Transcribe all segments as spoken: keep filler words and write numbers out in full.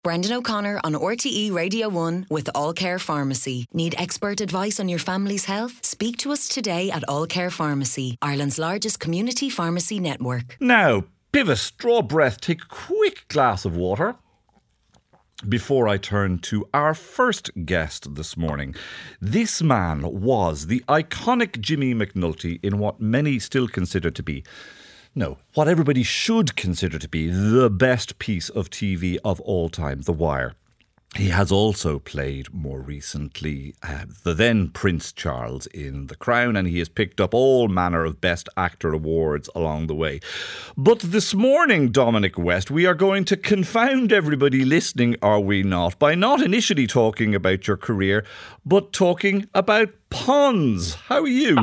Brendan O'Connor on R T E Radio one with All Care Pharmacy. Need expert advice on your family's health? Speak to us today at All Care Pharmacy, Ireland's largest community pharmacy network. Now, pivot, draw breath, take a quick glass of water before I turn to our first guest this morning. This man was the iconic Jimmy McNulty in what many still consider to be No, what everybody should consider to be the best piece of T V of all time, The Wire. He has also played more recently uh, the then Prince Charles in The Crown, and he has picked up all manner of Best Actor awards along the way. But this morning, Dominic West, we are going to confound everybody listening, are we not, by not initially talking about your career, but talking about ponds. How are you?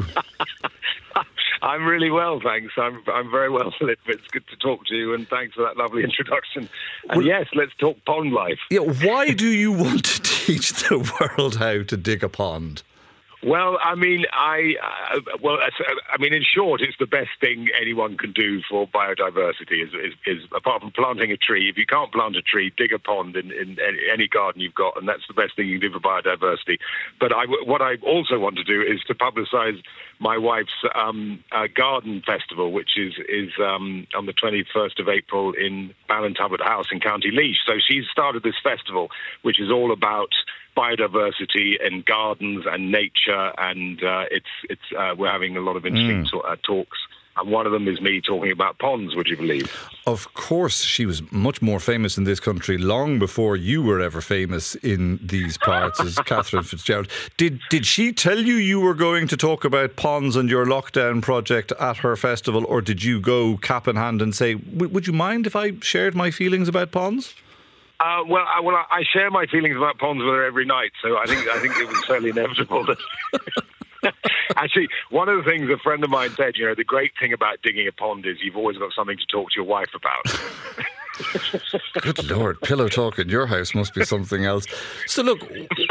I'm really well, thanks. I'm I'm very well, Philip. It's good to talk to you, and thanks for that lovely introduction. And well, yes, let's talk pond life. Yeah, why do you want to teach the world how to dig a pond? Well, I mean, I uh, well, I mean, in short, it's the best thing anyone can do for biodiversity. Is, is, is apart from planting a tree, if you can't plant a tree, dig a pond in, in any garden you've got, and that's the best thing you can do for biodiversity. But I, what I also want to do is to publicise my wife's um, uh, garden festival, which is is um, on the twenty-first of April in Ballintubbot House in County Laois. So she's started this festival, which is all about biodiversity and gardens and nature, and uh, it's it's uh, we're having a lot of interesting mm. uh, talks. And one of them is me talking about ponds, would you believe? Of course, she was much more famous in this country long before you were ever famous in these parts as Catherine Fitzgerald. Did did she tell you you were going to talk about ponds and your lockdown project at her festival, or did you go cap in hand and say, would you mind if I shared my feelings about ponds? Uh, well, I, well, I share my feelings about ponds with her every night, so I think I think it was fairly inevitable that... Actually, one of the things a friend of mine said, you know, the great thing about digging a pond is you've always got something to talk to your wife about. Good Lord, pillow talk in your house must be something else. So look,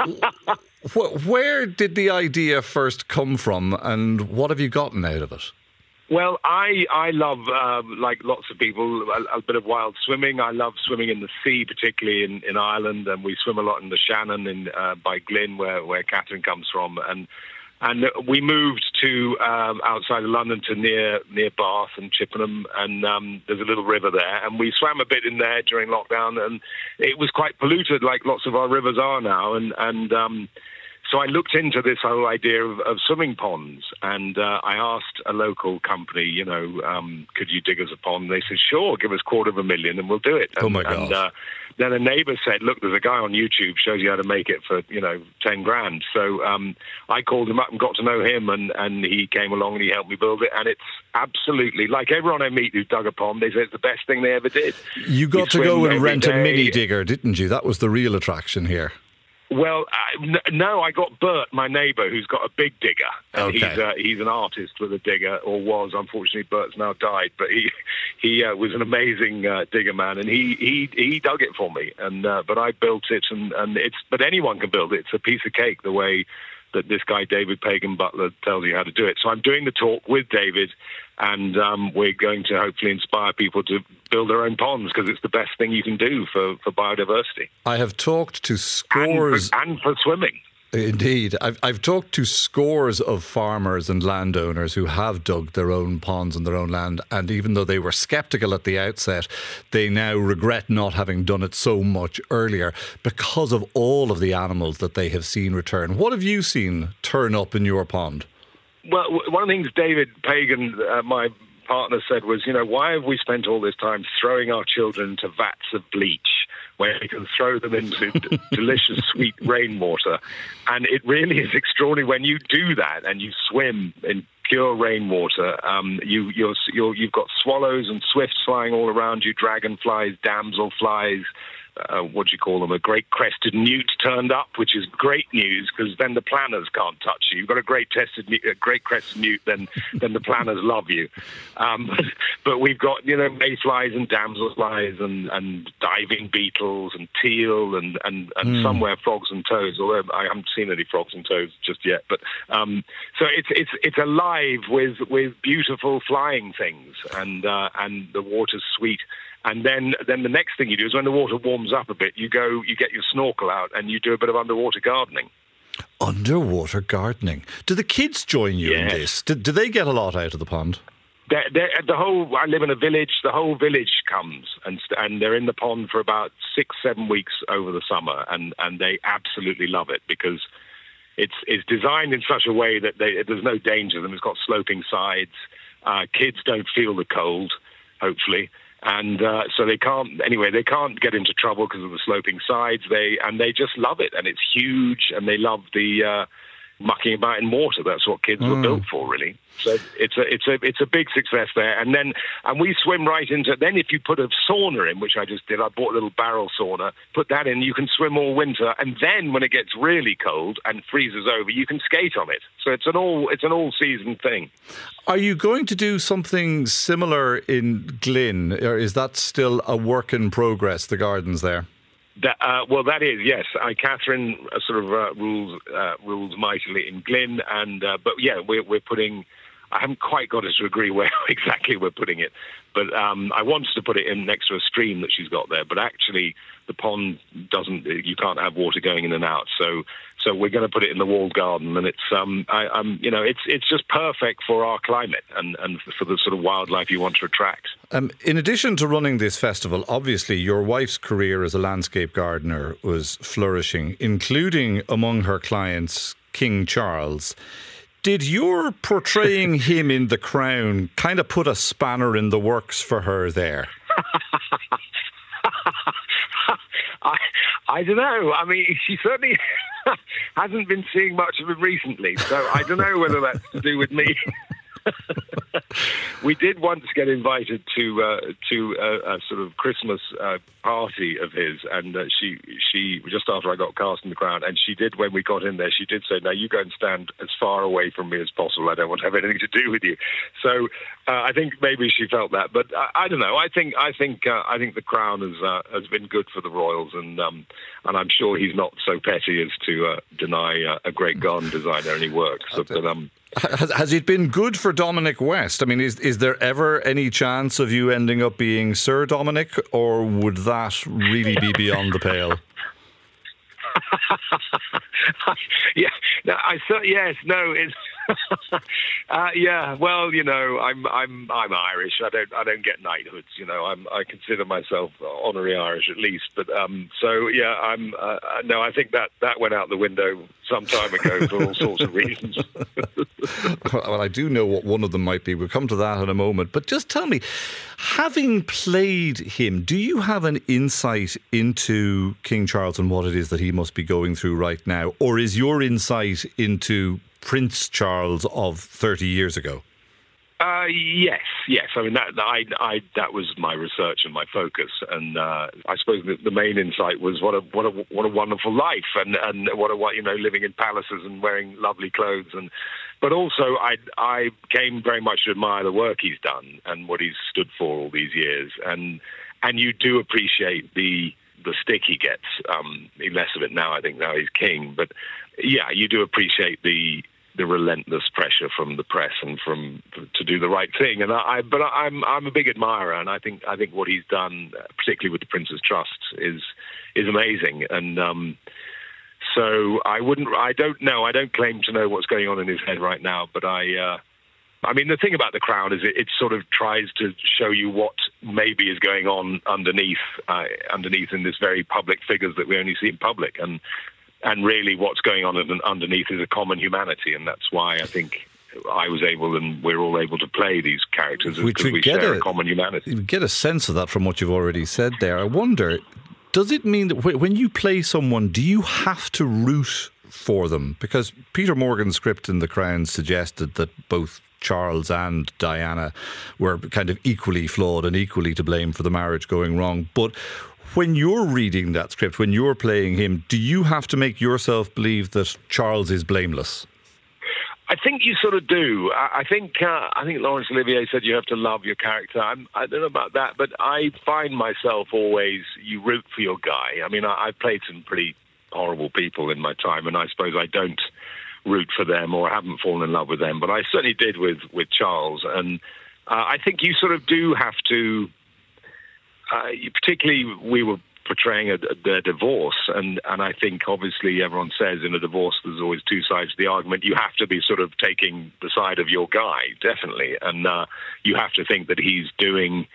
wh- where did the idea first come from, and what have you gotten out of it? Well, I I love, uh, like lots of people, a, a bit of wild swimming. I love swimming in the sea, particularly in, in Ireland, and we swim a lot in the Shannon in uh, by Glyn, where where Catherine comes from, and and we moved to um, outside of London to near near Bath and Chippenham, and um, there's a little river there, and we swam a bit in there during lockdown, and it was quite polluted, like lots of our rivers are now, and and. Um, So I looked into this whole idea of, of swimming ponds, and uh, I asked a local company, you know, um, could you dig us a pond? They said, sure, give us a quarter of a million and we'll do it. And, oh, my God. And uh, then a neighbour said, look, there's a guy on YouTube, shows you how to make it for, you know, ten grand. So um, I called him up and got to know him, and, and he came along and he helped me build it. And it's absolutely, like everyone I meet who dug a pond, they say it's the best thing they ever did. You got you to go and rent day. a mini digger, didn't you? That was the real attraction here. Well, uh, n- no, I got Bert, my neighbour, who's got a big digger. And okay. he's, uh, he's an artist with a digger, or was. Unfortunately, Bert's now died. But he he uh, was an amazing uh, digger man, and he, he, he dug it for me. And uh, But I built it, and, and it's but anyone can build it. It's a piece of cake, the way that this guy, David Pagan Butler, tells you how to do it. So I'm doing the talk with David, and um, we're going to hopefully inspire people to build their own ponds, because it's the best thing you can do for, for biodiversity. I have talked to scores... And for, and for swimming. Indeed. I've, I've talked to scores of farmers and landowners who have dug their own ponds on their own land, and even though they were sceptical at the outset, they now regret not having done it so much earlier because of all of the animals that they have seen return. What have you seen turn up in your pond? Well, one of the things David Pagan, uh, my partner, said was, you know, why have we spent all this time throwing our children into vats of bleach where we can throw them into d- delicious sweet rainwater? And it really is extraordinary when you do that and you swim in pure rainwater. Um, you, you're, you're, you've got swallows and swifts flying all around you, dragonflies, damselflies. Uh, what do you call them? A great crested newt turned up, which is great news, because then the planners can't touch you. You've got a great tested, a great crested newt, then then the planners love you. Um, but, but we've got, you know, mayflies and damselflies and, and diving beetles and teal and and, and mm. somewhere frogs and toads. Although I haven't seen any frogs and toads just yet. But um, so it's it's it's alive with with beautiful flying things, and uh, and the water's sweet. And then, then the next thing you do is when the water warms up a bit, you go, you get your snorkel out and you do a bit of underwater gardening. Underwater gardening. Do the kids join you Yes. in this? Do, do they get a lot out of the pond? They're, they're, the whole. I live in a village. The whole village comes and st- and they're in the pond for about six, seven weeks over the summer, and, and they absolutely love it because it's it's designed in such a way that they, there's no danger. And it's got sloping sides. Uh, kids don't feel the cold, hopefully, and uh, so they can't. Anyway, they can't get into trouble because of the sloping sides. They and they just love it, and it's huge, and they love the. Uh, mucking about in water. That's what kids mm. were built for, really. So it's a it's a it's a big success there. And then and we swim right into. Then if you put a sauna in, which I just did, I bought a little barrel sauna. Put that in, you can swim all winter. And then when it gets really cold and freezes over, you can skate on it. So it's an all it's an all season thing. Are you going to do something similar in Glyn, or is that still a work in progress? The gardens there. That, uh, well, that is, yes. I, Catherine uh, sort of uh, rules uh, rules mightily in Glyn, and uh, but yeah, we're we're putting. I haven't quite got us to agree where exactly we're putting it, but um, I wanted to put it in next to a stream that she's got there. But actually, the pond doesn't. You can't have water going in and out, so so we're going to put it in the walled garden, and it's um, I, um, you know, it's it's just perfect for our climate and and for the sort of wildlife you want to attract. Um, in addition to running this festival, obviously your wife's career as a landscape gardener was flourishing, including among her clients King Charles. Did your portraying him in The Crown kind of put a spanner in the works for her there? I, I don't know. I mean, she certainly hasn't been seeing much of him recently, so I don't know whether that's to do with me. We did once get invited to uh, to a, a sort of Christmas uh, party of his, and uh, she she just after I got cast in The Crown, and she did when we got in there, she did say, "Now you go and stand as far away from me as possible. I don't want to have anything to do with you." So uh, I think maybe she felt that, but I, I don't know. I think I think uh, I think The Crown has uh, has been good for the royals, and um, and I'm sure he's not so petty as to uh, deny uh, a great garden designer any work. So, but, um, Has, has it been good for Dominic West? I mean, is is there ever any chance of you ending up being Sir Dominic, or would that really be beyond the pale? yeah, no, I so yes, no, it's uh, yeah. Well, you know, I'm I'm I'm Irish. I don't I don't get knighthoods. You know, I'm I consider myself honorary Irish at least. But um, so yeah, I'm uh, no. I think that that went out the window some time ago for all sorts of reasons. Well, I do know what one of them might be. We'll come to that in a moment. But just tell me, having played him, do you have an insight into King Charles and what it is that he must be going through right now? Or is your insight into Prince Charles of thirty years ago? Uh, yes, yes. I mean, that I, I, that was my research and my focus, and uh, I suppose the, the main insight was what a what a what a wonderful life, and, and what a you know living in palaces and wearing lovely clothes, and but also I I came very much to admire the work he's done and what he's stood for all these years, and and you do appreciate the the stick he gets. Um, less of it now, I think. Now he's king, but yeah, you do appreciate the. the relentless pressure from the press and from to do the right thing, and I. But I'm I'm a big admirer, and I think I think what he's done, particularly with the Prince's Trust, is is amazing. And um, so I wouldn't. I don't know. I don't claim to know what's going on in his head right now. But I. Uh, I mean, the thing about The Crown is it, it sort of tries to show you what maybe is going on underneath, uh, underneath in this very public figures that we only see in public, and. And really what's going on underneath is a common humanity. And that's why I think I was able and we're all able to play these characters Which because we, we share a, a common humanity. We get a sense of that from what you've already said there. I wonder, does it mean that when you play someone, do you have to root for them? Because Peter Morgan's script in The Crown suggested that both Charles and Diana were kind of equally flawed and equally to blame for the marriage going wrong. But when you're reading that script, when you're playing him, do you have to make yourself believe that Charles is blameless? I think you sort of do. I think uh, I think Laurence Olivier said you have to love your character. I'm, I don't know about that, but I find myself always, you root for your guy. I mean, I, I've played some pretty horrible people in my time, and I suppose I don't root for them or haven't fallen in love with them, but I certainly did with, with Charles. And uh, I think you sort of do have to... uh, particularly we were portraying a, a, their divorce, and, and I think obviously everyone says in a divorce there's always two sides to the argument. You have to be sort of taking the side of your guy, definitely, and uh, you have to think that he's doing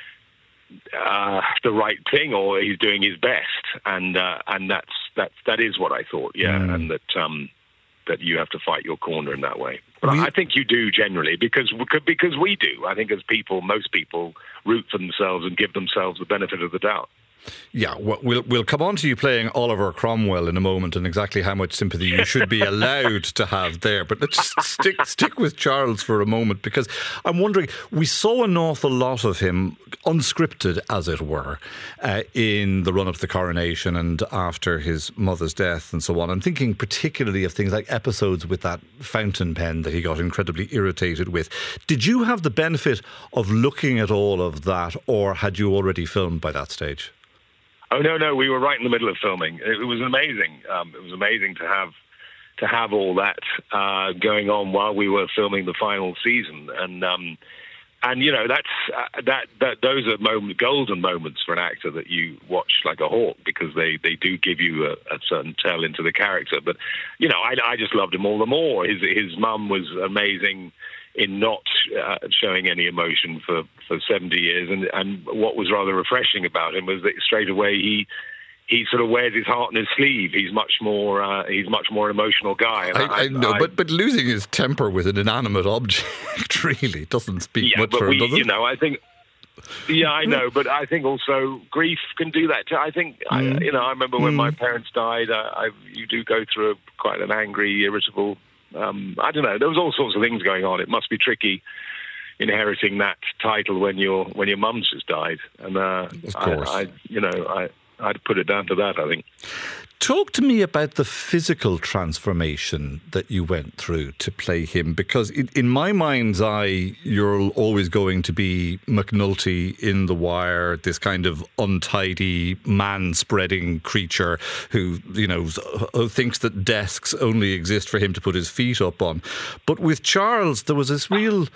uh, the right thing or he's doing his best, and uh, and that's that that is what I thought, yeah, mm. and that um, that you have to fight your corner in that way. But we, I think you do generally because because we do. I think as people, most people root for themselves and give themselves the benefit of the doubt. Yeah, we'll we'll come on to you playing Oliver Cromwell in a moment and exactly how much sympathy you should be allowed to have there. But let's stick stick with Charles for a moment, because I'm wondering, we saw an awful lot of him, unscripted as it were, uh, in the run-up to the coronation and after his mother's death and so on. I'm thinking particularly of things like episodes with that fountain pen that he got incredibly irritated with. Did you have the benefit of looking at all of that, or had you already filmed by that stage? Oh no, no, we were right in the middle of filming. It was amazing. Um, it was amazing to have to have all that uh, going on while we were filming the final season, and um, and you know that's uh, that that those are moment, golden moments for an actor that you watch like a hawk, because they, they do give you a, a certain tell into the character. But you know, I, I just loved him all the more. His his mum was amazing in not uh, showing any emotion for, for seventy years. And, and what was rather refreshing about him was that straight away he he sort of wears his heart on his sleeve. He's much more uh, he's much more emotional guy. And I, I, I know, I, but but losing his temper with an inanimate object really doesn't speak yeah, much but for we, him, does it? You know, I think. Yeah, I know, but I think also grief can do that too. I think, mm. I, you know, I remember when mm. my parents died. Uh, I, you do go through a, quite an angry, irritable. Um, I don't know. There was all sorts of things going on. It must be tricky inheriting that title when your when your mum's just died. And uh, of course, I, I, you know, I I'd put it down to that, I think. Talk to me about the physical transformation that you went through to play him, because in, in my mind's eye, you're always going to be McNulty in The Wire, this kind of untidy, man-spreading creature who, you know, thinks that desks only exist for him to put his feet up on. But with Charles, there was this real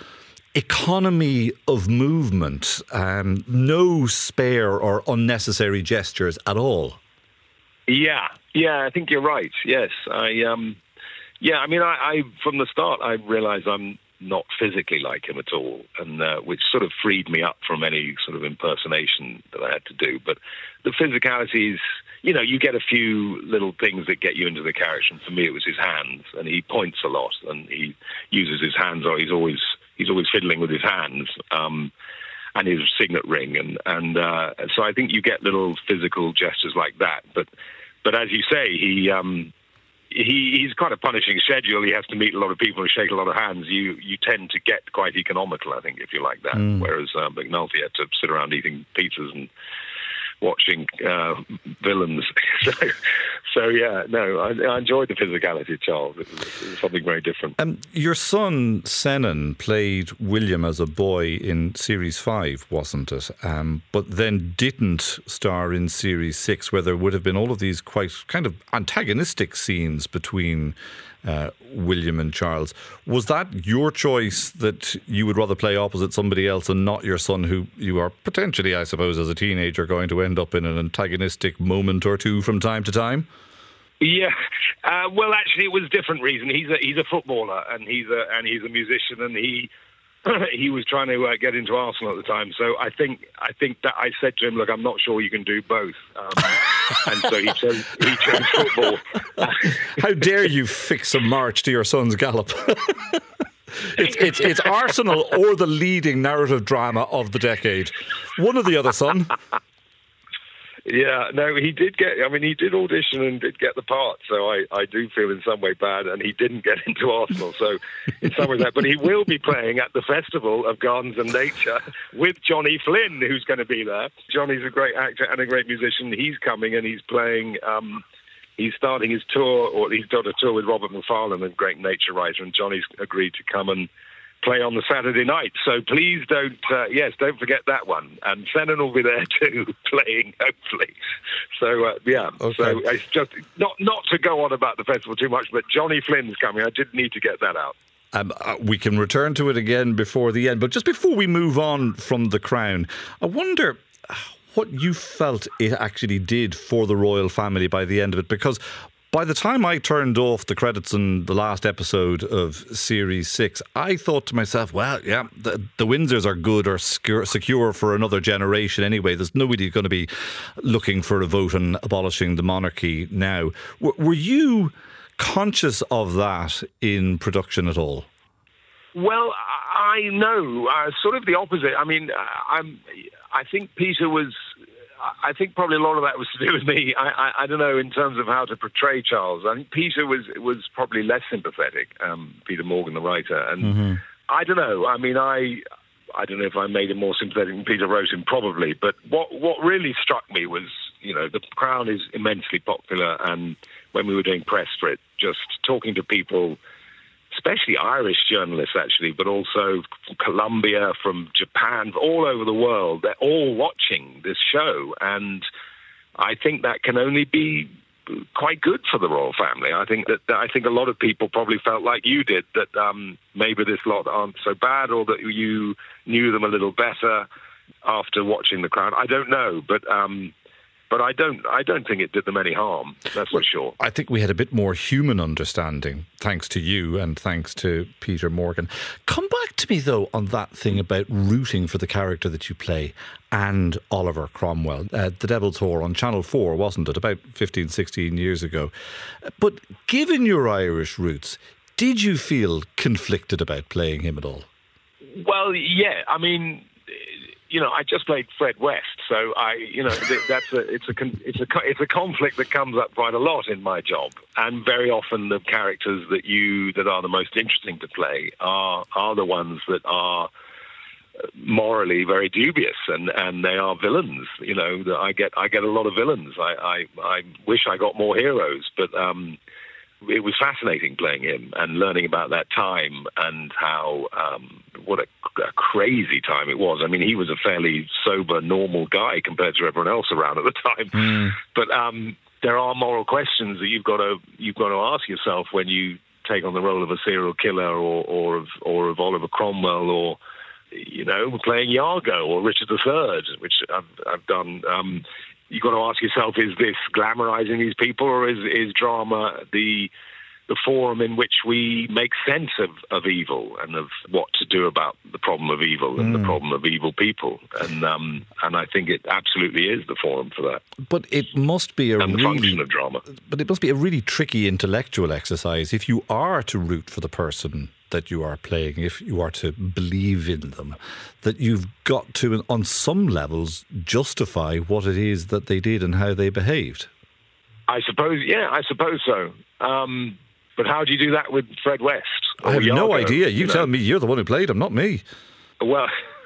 economy of movement, um, no spare or unnecessary gestures at all. Yeah, yeah, I think you're right. Yes, I, um, yeah, I mean, I, I from the start I realised I'm not physically like him at all, and uh, which sort of freed me up from any sort of impersonation that I had to do. But the physicality is, you know, you get a few little things that get you into the character. And for me, it was his hands, and he points a lot, and he uses his hands, or he's always he's always fiddling with his hands. Um, and his signet ring, and and uh, so I think you get little physical gestures like that. But but as you say, he um, he he's quite a punishing schedule. He has to meet a lot of people and shake a lot of hands. You you tend to get quite economical, I think, if you like that. Mm. Whereas uh, McNulty had to sit around eating pizzas and watching uh, villains. so, so, yeah, no, I, I enjoyed the physicality of Charles. It was, it was something very different. Um, your son, Senan, played William as a boy in Series five, wasn't it? Um, but then didn't star in Series six, where there would have been all of these quite kind of antagonistic scenes between Uh, William and Charles. Was that your choice, that you would rather play opposite somebody else and not your son, who you are potentially, I suppose, as a teenager going to end up in an antagonistic moment or two from time to time? Yeah, uh, well, actually, it was a different reason. He's a he's a footballer, and he's a and he's a musician, and he he was trying to uh, get into Arsenal at the time. So I think I think that I said to him, "Look, I'm not sure you can do both." Um, and so he chose he chose football. How dare you fix a march to your son's gallop? it's, it's it's Arsenal or the leading narrative drama of the decade. One or the other, son. Yeah, no, he did get, I mean, he did audition and did get the part, so I, I do feel in some way bad, and he didn't get into Arsenal, so in some ways that, but he will be playing at the Festival of Gardens and Nature with Johnny Flynn, who's going to be there. Johnny's a great actor and a great musician. He's coming and he's playing, um, he's starting his tour, or he's done a tour with Robert McFarlane, a great nature writer, and Johnny's agreed to come and play on the Saturday night. So please don't, uh, yes, don't forget that one. And Senan will be there too, playing, hopefully. So, uh, yeah. Okay. So it's just, not not to go on about the festival too much, but Johnny Flynn's coming. I did need to get that out. Um, uh, we can return to it again before the end. But just before we move on from The Crown, I wonder, what you felt it actually did for the royal family by the end of it? Because by the time I turned off the credits in the last episode of Series six, I thought to myself, well, yeah, the, the Windsors are good or secure, secure for another generation anyway. There's nobody going to be looking for a vote on abolishing the monarchy now. W- were you conscious of that in production at all? Well, I know, uh, sort of the opposite. I mean, I'm, I think Peter was... I think probably a lot of that was to do with me. I, I, I don't know in terms of how to portray Charles. I think Peter was was probably less sympathetic. Um, Peter Morgan, the writer, and mm-hmm. I don't know. I mean, I I don't know if I made him more sympathetic than Peter wrote him, probably. But what what really struck me was, you know, The Crown is immensely popular, and when we were doing press for it, just talking to people, especially Irish journalists, actually, but also from Colombia, from Japan, all over the world. They're all watching this show. And I think that can only be quite good for the royal family. I think that I think a lot of people probably felt like you did, that um, maybe this lot aren't so bad, or that you knew them a little better after watching The Crown. I don't know, but... Um, But I don't I don't think it did them any harm, that's for sure. I think we had a bit more human understanding, thanks to you and thanks to Peter Morgan. Come back to me, though, on that thing about rooting for the character that you play and Oliver Cromwell. Uh, The Devil's Whore on Channel four, wasn't it, about fifteen, sixteen years ago? But given your Irish roots, did you feel conflicted about playing him at all? Well, yeah, I mean... You know, I just played Fred West, so I, you know, that's a it's a it's a it's a conflict that comes up quite a lot in my job, and very often the characters that you that are the most interesting to play are are the ones that are morally very dubious, and, and they are villains. You know, I get I get a lot of villains. I I, I wish I got more heroes, but. Um, It was fascinating playing him and learning about that time and how, um, what a, a crazy time it was. I mean, he was a fairly sober, normal guy compared to everyone else around at the time. Mm. But um, there are moral questions that you've got to you've got to ask yourself when you take on the role of a serial killer, or or of, or of Oliver Cromwell, or, you know, playing Iago or Richard the Third, which I've, I've done. Um, You've got to ask yourself, is this glamorizing these people, or is, is drama the the forum in which we make sense of, of evil and of what to do about the problem of evil and mm. the problem of evil people? And um, and I think it absolutely is the forum for that. But it must be a and the really function of drama. But it must be a really tricky intellectual exercise if you are to root for the person that you are playing, if you are to believe in them, that you've got to, on some levels, justify what it is that they did and how they behaved. I suppose, yeah, I suppose so. Um, but how do you do that with Fred West? I have Iago, no idea. You, you know? tell me. You're the one who played him, not me. Well,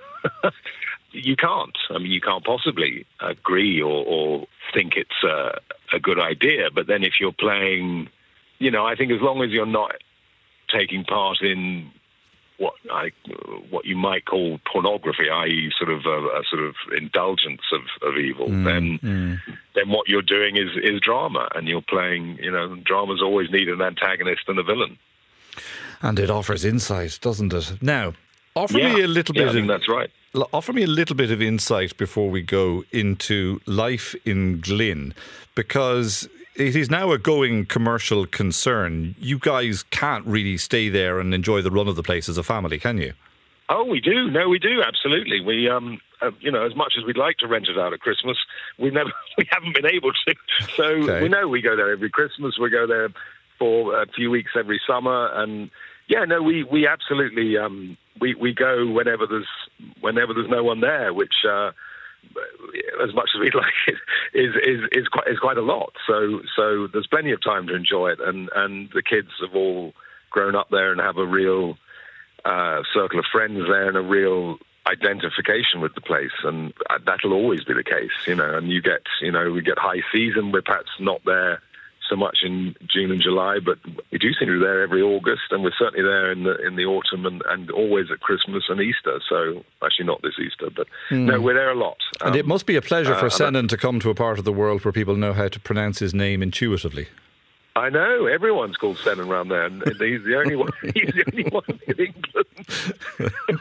you can't. I mean, you can't possibly agree or, or think it's uh, a good idea. But then if you're playing, you know, I think as long as you're not taking part in what I what you might call pornography, that is, sort of a, a sort of indulgence of, of evil, mm, then mm. then what you're doing is is drama, and you're playing. You know, dramas always need an antagonist and a villain, and it offers insight, doesn't it? Now, offer yeah. me a little yeah, bit. I think of, that's right. Offer me a little bit of insight before we go into life in Glynn, because it is now a going commercial concern. You guys can't really stay there and enjoy the run of the place as a family, can you? Oh, we do. No, we do. Absolutely. We, um, uh, you know, as much as we'd like to rent it out at Christmas, we never, we haven't been able to. So okay. we know we go there every Christmas. We go there for a few weeks every summer, and yeah, no, we we absolutely um, we we go whenever there's whenever there's no one there, which. Uh, as much as we'd like it, is is is quite is quite a lot. So so there's plenty of time to enjoy it, and and the kids have all grown up there and have a real uh, circle of friends there and a real identification with the place, and that'll always be the case, you know. And you get, you know, we get high season. We're perhaps not there so much in June and July, but we do seem to be there every August, and we're certainly there in the in the autumn, and, and always at Christmas and Easter. So actually not this Easter, but mm. no, we're there a lot. Um, and it must be a pleasure for uh, Senan to come to a part of the world where people know how to pronounce his name intuitively. I know, everyone's called Senan around there, and he's the only one. He's the only one in England.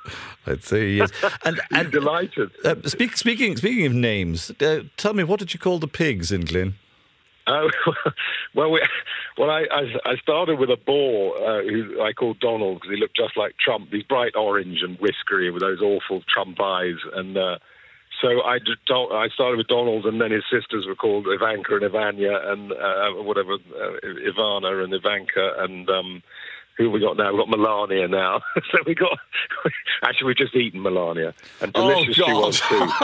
I'd say yes. And, and delighted. Uh, speak, speaking speaking of names, uh, tell me, what did you call the pigs in Glyn? Oh, well, we, well, I, I, I started with a boar uh, who I called Donald because he looked just like Trump. He's bright orange and whiskery with those awful Trump eyes. And uh, so I, just, I started with Donald, and then his sisters were called Ivanka and Ivania and uh, whatever, uh, Ivana and Ivanka and... Um, Who have we got now? We've got Melania now. So we got... Actually, we've just eaten Melania. And delicious oh, she was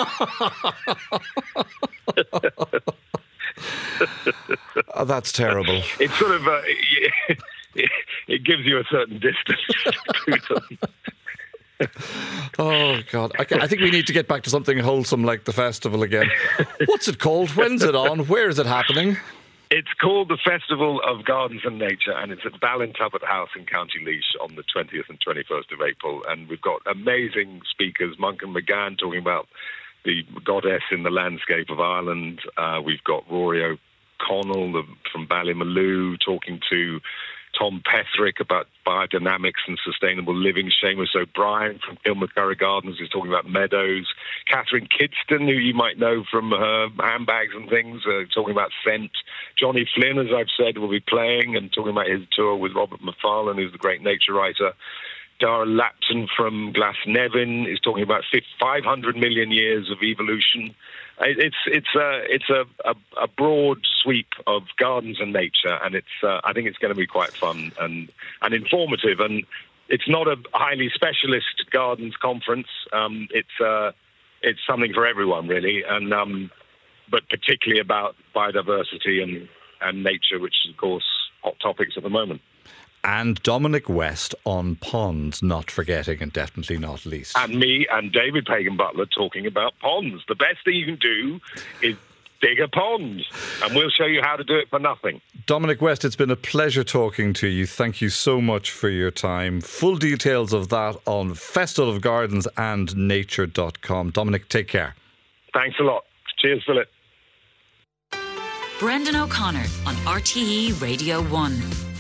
too. Oh, that's terrible. It's sort of... Uh, it, it gives you a certain distance to them. Oh, God. I, I think we need to get back to something wholesome like the festival again. What's it called? When's it on? Where is it happening? It's called the Festival of Gardens and Nature, and it's at Ballintubbut House in County Laois on the twentieth and twenty-first of April. And we've got amazing speakers, Monk and McGann talking about the goddess in the landscape of Ireland. Uh, we've got Rory O'Connell the, from Ballymaloe talking to Tom Petherick about biodynamics and sustainable living. Seamus O'Brien from Kilmacurra Gardens is talking about meadows. Catherine Kidston, who you might know from her handbags and things, uh, talking about scent. Johnny Flynn, as I've said, will be playing and talking about his tour with Robert Macfarlane, who's the great nature writer. Dara Lapton from Glasnevin is talking about five hundred million years of evolution. It's it's a it's a, a, a broad sweep of gardens and nature, and it's uh, I think it's going to be quite fun and and informative. And it's not a highly specialist gardens conference. Um, it's uh, it's something for everyone really, and um, but particularly about biodiversity and and nature, which is of course hot topics at the moment. And Dominic West on ponds, not forgetting, and definitely not least. And me and David Pagan Butler talking about ponds. The best thing you can do is dig a pond, and we'll show you how to do it for nothing. Dominic West, it's been a pleasure talking to you. Thank you so much for your time. Full details of that on festival of gardens and nature dot com. Dominic, take care. Thanks a lot. Cheers, Philip. Brendan O'Connor on R T E Radio one.